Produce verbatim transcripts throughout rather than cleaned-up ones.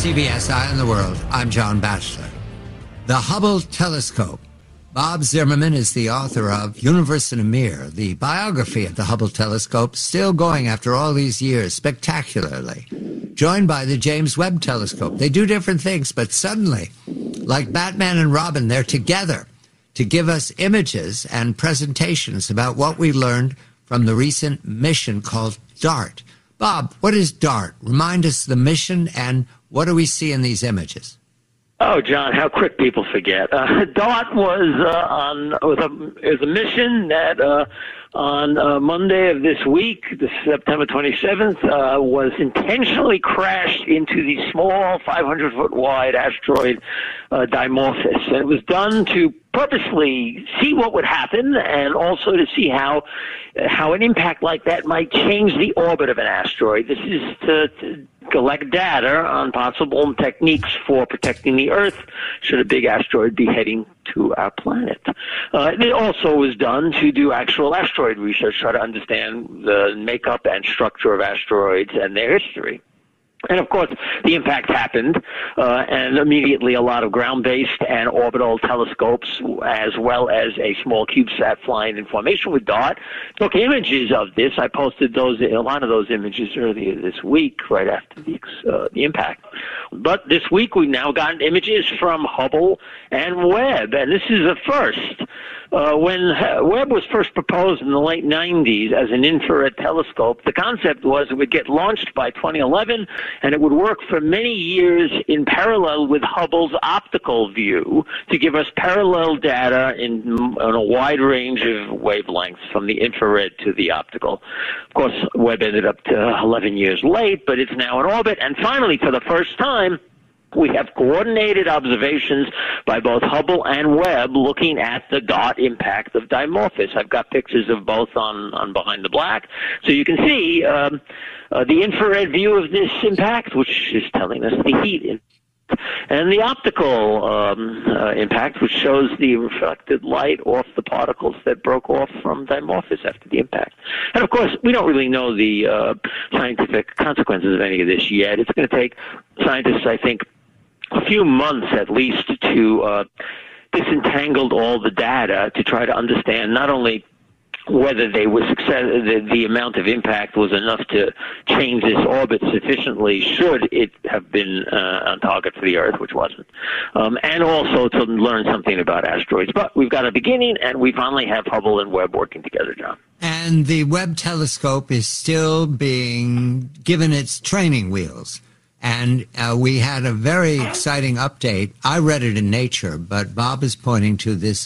C B S Eye on the World, I'm John Batchelor. The Hubble Telescope. Bob Zimmerman is the author of Universe in a Mirror, the biography of the Hubble Telescope, still going after all these years, spectacularly. Joined by the James Webb Telescope. They do different things, but suddenly, like Batman and Robin, they're together to give us images and presentations about what we learned from the recent mission called DART. Bob, what is DART? Remind us the mission and what do we see in these images? Oh, John, how quick people forget. Uh, DART was uh, on was a, was a mission that uh, on uh, Monday of this week, the September twenty-seventh, uh, was intentionally crashed into the small five hundred foot wide asteroid uh, Dimorphos. And it was done to purposely see what would happen and also to see how how an impact like that might change the orbit of an asteroid. This is to, to collect data on possible techniques for protecting the Earth should a big asteroid be heading to our planet. Uh, it also was done to do actual asteroid research, try to understand the makeup and structure of asteroids and their history. And, of course, the impact happened, uh, and immediately a lot of ground-based and orbital telescopes, as well as a small CubeSat flying in formation with DART, took images of this. I posted those, a lot of those images earlier this week, right after the, uh, the impact. But this week we've now gotten images from Hubble and Webb, and this is a first. Uh, when Webb was first proposed in the late nineties as an infrared telescope, the concept was it would get launched by twenty eleven, and it would work for many years in parallel with Hubble's optical view to give us parallel data in on a wide range of wavelengths, from the infrared to the optical. Of course, Webb ended up to eleven years late, but it's now in orbit, and finally, for the first time, we have coordinated observations by both Hubble and Webb looking at the DART impact of Dimorphos. I've got pictures of both on, on Behind the Black. So you can see um, uh, the infrared view of this impact, which is telling us the heat in and the optical um, uh, impact, which shows the reflected light off the particles that broke off from Dimorphos after the impact. And, of course, we don't really know the uh, scientific consequences of any of this yet. It's going to take scientists, I think, a few months at least to uh, disentangle all the data to try to understand not only whether they were success, the, the amount of impact was enough to change this orbit sufficiently should it have been uh, on target for the Earth, which wasn't, um, and also to learn something about asteroids. But we've got a beginning, and we finally have Hubble and Webb working together, John. And the Webb telescope is still being given its training wheels. And uh, we had a very exciting update. I read it in Nature, but Bob is pointing to this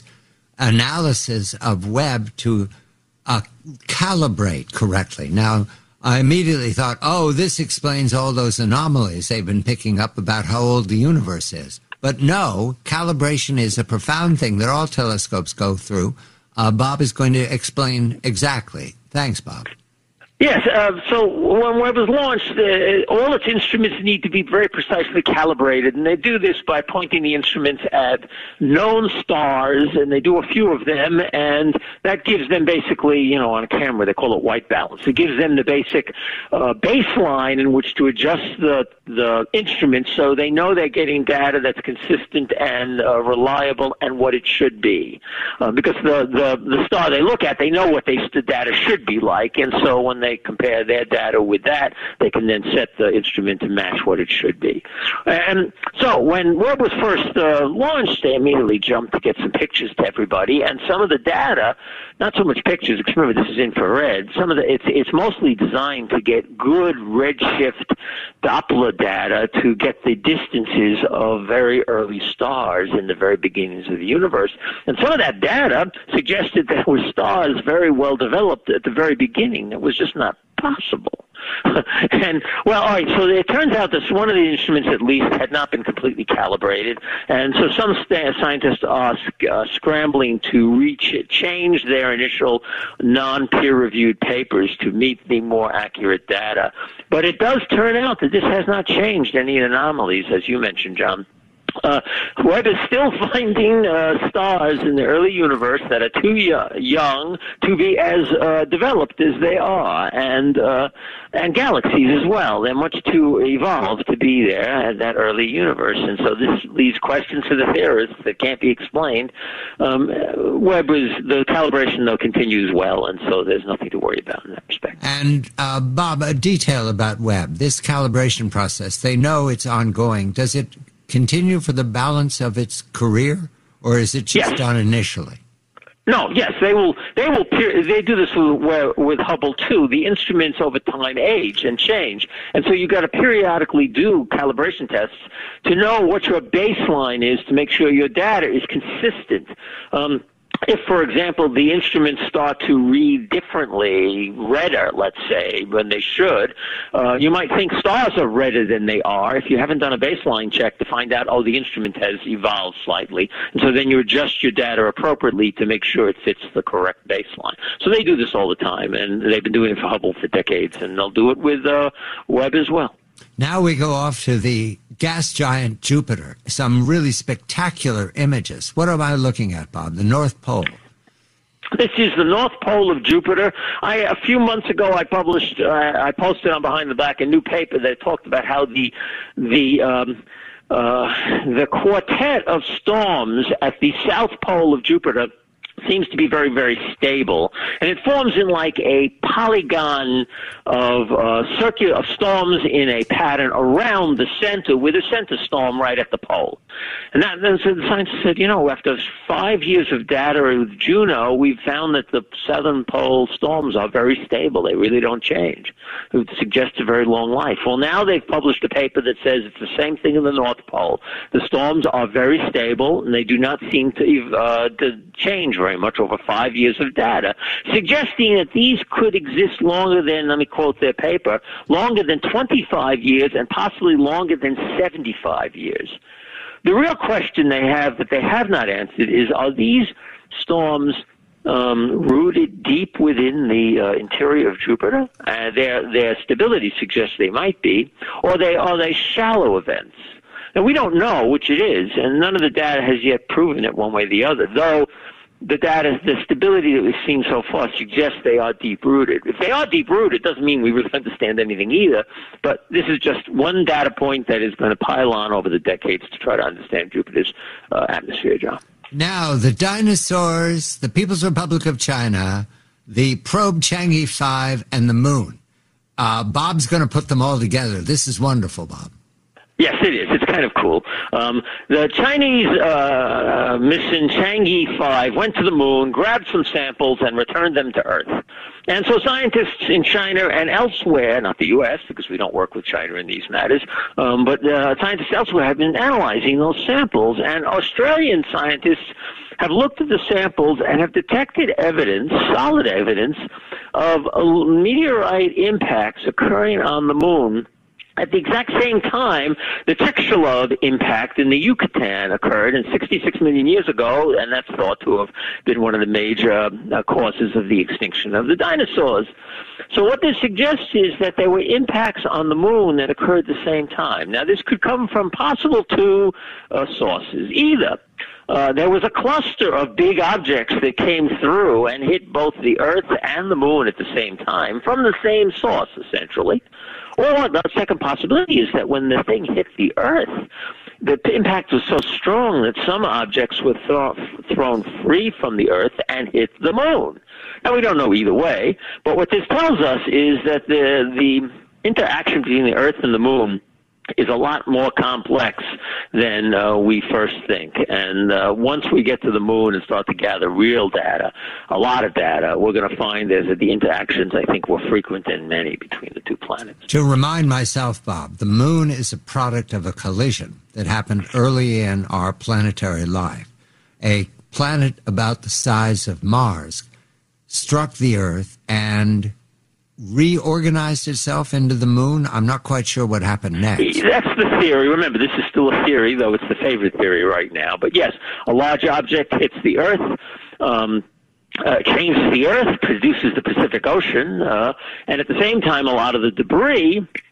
analysis of Webb to uh, calibrate correctly. Now, I immediately thought, oh, this explains all those anomalies they've been picking up about how old the universe is. But no, calibration is a profound thing that all telescopes go through. Uh, Bob is going to explain exactly. Thanks, Bob. Yes, uh, so when Webb was launched, uh, all its instruments need to be very precisely calibrated, and they do this by pointing the instruments at known stars, and they do a few of them, and that gives them basically, you know, on a camera, they call it white balance. It gives them the basic uh, baseline in which to adjust the, the instruments so they know they're getting data that's consistent and uh, reliable and what it should be. Uh, because the, the, the star they look at, they know what they, the data should be like, and so when they compare their data with that, they can then set the instrument to match what it should be. And so when Webb was first uh, launched, they immediately jumped to get some pictures to everybody, and some of the data, not so much pictures, because remember this is infrared, some of the, it's, it's mostly designed to get good redshift Doppler data to get the distances of very early stars in the very beginnings of the universe. And some of that data suggested that there were stars very well developed at the very beginning. It was just not possible. And, well, all right, so it turns out that one of the instruments, at least, had not been completely calibrated, and so some st- scientists are uh, scrambling to reach it, change their initial non-peer-reviewed papers to meet the more accurate data. But it does turn out that this has not changed any anomalies, as you mentioned, John. Uh, Webb is still finding uh, stars in the early universe that are too y- young to be as uh, developed as they are, and uh, and galaxies as well. They're much too evolved to be there at that early universe, and so this leaves questions to the theorists that can't be explained. Um, Webb is the calibration though continues well, and so there's nothing to worry about in that respect. And uh, Bob, a detail about Webb: this calibration process. They know it's ongoing. Does it continue for the balance of its career, or is it just Yes. done initially? No, yes, they will. They will. They do this with, with Hubble too. The instruments over time age and change, and so you got to periodically do calibration tests to know what your baseline is to make sure your data is consistent. Um, If, for example, the instruments start to read differently, redder, let's say, when they should, uh, you might think stars are redder than they are if you haven't done a baseline check to find out, oh, the instrument has evolved slightly. And so then you adjust your data appropriately to make sure it fits the correct baseline. So they do this all the time, and they've been doing it for Hubble for decades, and they'll do it with uh, Webb as well. Now we go off to the gas giant Jupiter. Some really spectacular images. What am I looking at, Bob? The North Pole. This is the North Pole of Jupiter. I, a few months ago, I published, uh, I posted on Behind the Back a new paper that talked about how the the um, uh, the quartet of storms at the South Pole of Jupiter seems to be very, very stable, and it forms in like a polygon of uh, circular of storms in a pattern around the center, with a center storm right at the pole. And that, then so the scientists said, you know, after five years of data with Juno, we've found that the southern pole storms are very stable; they really don't change. It suggests a very long life. Well, now they've published a paper that says it's the same thing in the North Pole. The storms are very stable, and they do not seem to uh, to change very much over five years of data, suggesting that these could exist longer than, let me quote their paper, longer than twenty-five years and possibly longer than seventy-five years. The real question they have that they have not answered is, are these storms um, rooted deep within the uh, interior of Jupiter? Uh, their, their stability suggests they might be, or they are they shallow events? Now, we don't know which it is, and none of the data has yet proven it one way or the other, though the data, the stability that we've seen so far suggests they are deep-rooted. If they are deep-rooted, it doesn't mean we really understand anything either, but this is just one data point that is going to pile on over the decades to try to understand Jupiter's uh, atmosphere, John. Now, the dinosaurs, the People's Republic of China, the probe Chang'e five, and the moon. Uh, Bob's going to put them all together. This is wonderful, Bob. Yes, it is. It's kind of cool. Um, the Chinese uh, mission Chang'e five went to the moon, grabbed some samples, and returned them to Earth. And so scientists in China and elsewhere, not the U S, because we don't work with China in these matters, um, but uh, scientists elsewhere have been analyzing those samples. And Australian scientists have looked at the samples and have detected evidence, solid evidence, of uh, meteorite impacts occurring on the moon at the exact same time the Chicxulub impact in the Yucatan occurred in sixty-six million years ago, and that's thought to have been one of the major uh, causes of the extinction of the dinosaurs. So what this suggests is that there were impacts on the moon that occurred at the same time. Now, this could come from possible two uh, sources. Either Uh, there was a cluster of big objects that came through and hit both the Earth and the moon at the same time from the same source, essentially. Or the second possibility is that when the thing hit the Earth, the impact was so strong that some objects were thro- thrown free from the Earth and hit the moon. Now, we don't know either way, but what this tells us is that the the interaction between the Earth and the moon is a lot more complex than uh, we first think. And uh, once we get to the moon and start to gather real data, a lot of data, we're going to find is that the interactions, I think, were frequent and many between the two planets. To remind myself, Bob, the moon is a product of a collision that happened early in our planetary life. A planet about the size of Mars struck the Earth and reorganized itself into the moon. I'm not quite sure what happened next. That's the theory. Remember, this is still a theory, though it's the favorite theory right now. But yes, a large object hits the Earth, um, uh, changes the Earth, produces the Pacific Ocean, uh, and at the same time, a lot of the debris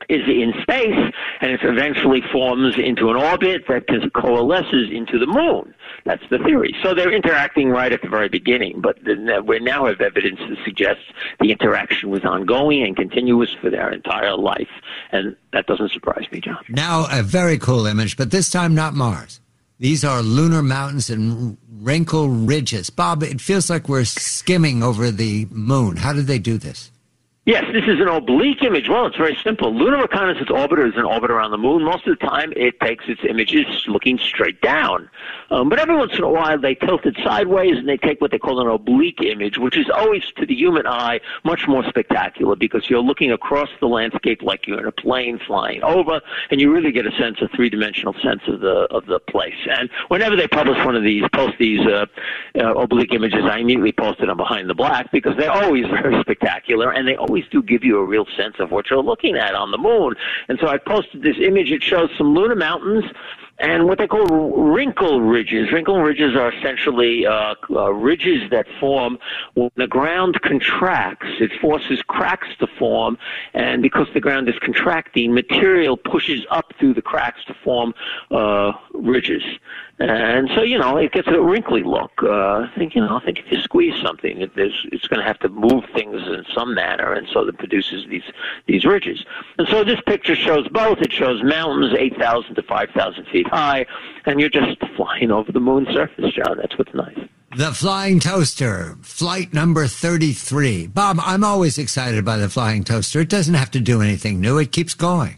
is in space, and it eventually forms into an orbit that coalesces into the moon. That's the theory. So they're interacting right at the very beginning, but we now have evidence that suggests the interaction was ongoing and continuous for their entire life, and that doesn't surprise me, John. Now, a very cool image, but this time not Mars. These are lunar mountains and wrinkle ridges. Bob, it feels like we're skimming over the moon. How did they do this? Yes, this is an oblique image. Well, it's very simple. Lunar Reconnaissance Orbiter is an orbit around the moon. Most of the time, it takes its images looking straight down. Um, but every once in a while, they tilt it sideways, and they take what they call an oblique image, which is always, to the human eye, much more spectacular because you're looking across the landscape like you're in a plane flying over, and you really get a sense, a three-dimensional sense of the of the place. And whenever they publish one of these, post these uh, uh, oblique images, I immediately post it on Behind the Black because they're always very spectacular, and they always always do give you a real sense of what you're looking at on the moon. And so I posted this image. It shows some lunar mountains and what they call wrinkle ridges. Wrinkle ridges are essentially uh, uh, ridges that form when the ground contracts. It forces cracks to form, and because the ground is contracting, material pushes up through the cracks to form uh, ridges. And so, you know, it gets a wrinkly look. Uh, I think, you know, I think if you squeeze something, it, there's, it's going to have to move things in some manner, and so it produces these these ridges. And so this picture shows both. It shows mountains eight thousand to five thousand feet high, and you're just flying over the moon's surface, John. That's what's nice. The Flying Toaster, flight number thirty-three. Bob, I'm always excited by the Flying Toaster. It doesn't have to do anything new. It keeps going.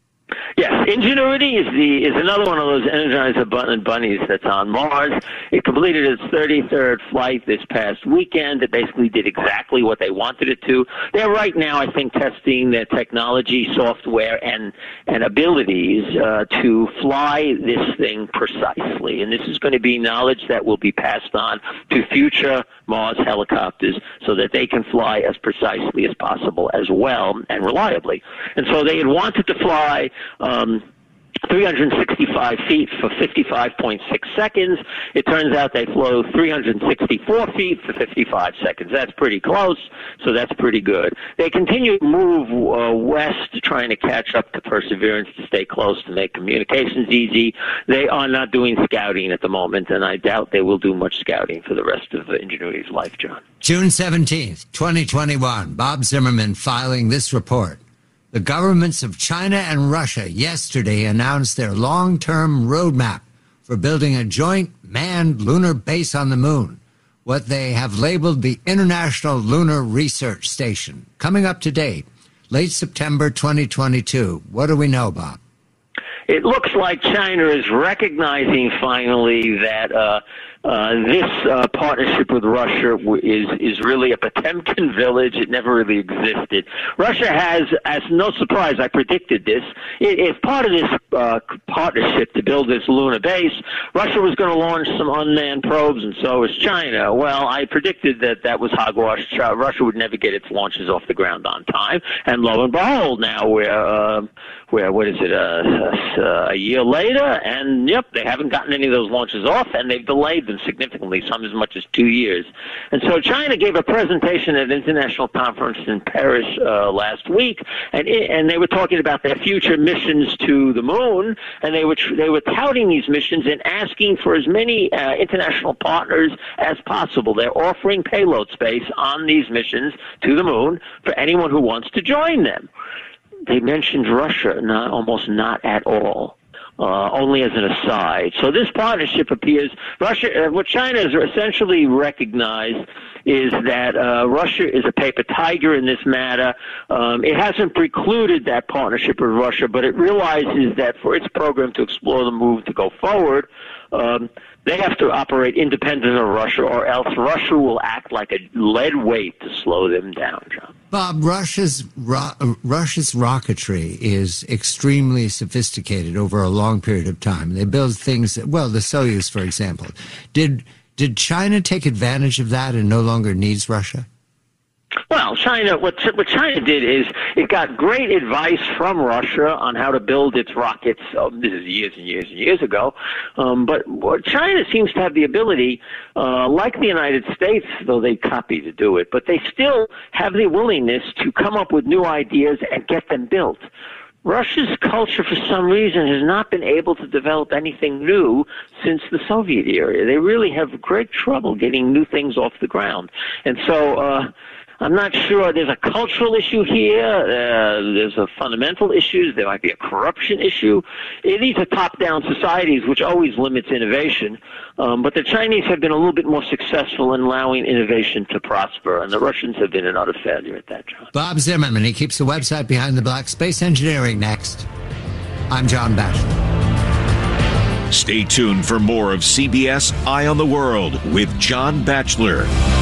Yes, Ingenuity is the is another one of those Energizer bun- bunnies that's on Mars. It completed its thirty-third flight this past weekend. It basically did exactly what they wanted it to. They're right now, I think, testing their technology, software, and and abilities uh, to fly this thing precisely. And this is going to be knowledge that will be passed on to future Mars helicopters so that they can fly as precisely as possible as well and reliably. And so they had wanted to fly Um, three hundred sixty-five feet for fifty-five point six seconds. It turns out they flew three hundred sixty-four feet for fifty-five seconds. That's pretty close, so that's pretty good. They continue to move uh, west, trying to catch up to Perseverance to stay close to make communications easy. They are not doing scouting at the moment, and I doubt they will do much scouting for the rest of Ingenuity's life, John. June seventeenth, twenty twenty-one. Bob Zimmerman filing this report. The governments of China and Russia yesterday announced their long-term roadmap for building a joint manned lunar base on the moon, what they have labeled the International Lunar Research Station. Coming up to date, late September twenty twenty-two. What do we know, Bob? It looks like China is recognizing finally that uh, uh, this uh, partnership with Russia is is really a Potemkin village. It never really existed. Russia has, as no surprise, I predicted this. It, as part of this uh, partnership to build this lunar base, Russia was going to launch some unmanned probes, and so was China. Well, I predicted that that was hogwash. Russia would never get its launches off the ground on time, and lo and behold, now we're uh, we're what is it? Uh, uh, a year later, and yep, they haven't gotten any of those launches off, and they've delayed them significantly, some as much as two years. And so China gave a presentation at an international conference in Paris uh, last week, and it, and they were talking about their future missions to the moon, and they were tr- they were touting these missions and asking for as many uh, international partners as possible. They're offering payload space on these missions to the moon for anyone who wants to join them. They mentioned Russia not, almost not at all, uh, only as an aside. So this partnership appears, Russia, uh, what China has essentially recognized is that uh, Russia is a paper tiger in this matter. Um, it hasn't precluded that partnership with Russia, but it realizes that for its program to explore the moon to go forward, um, they have to operate independent of Russia, or else Russia will act like a lead weight to slow them down, John. Bob, Russia's ro- Russia's rocketry is extremely sophisticated over a long period of time. They build things, well, the Soyuz, for example. Did did China take advantage of that and no longer needs Russia? Well, China, what, what China did is it got great advice from Russia on how to build its rockets. Oh, this is years and years and years ago. Um, but what China seems to have the ability, uh, like the United States, though they copy to do it, but they still have the willingness to come up with new ideas and get them built. Russia's culture, for some reason, has not been able to develop anything new since the Soviet era. They really have great trouble getting new things off the ground. And so uh, I'm not sure. There's a cultural issue here. Uh, there's a fundamental issue. There might be a corruption issue. These are top-down societies, which always limits innovation. Um, but the Chinese have been a little bit more successful in allowing innovation to prosper, and the Russians have been an utter failure at that, John. Bob Zimmerman, he keeps the website Behind the Black. Space Engineering next. I'm John Batchelor. Stay tuned for more of C B S Eye on the World with John Batchelor.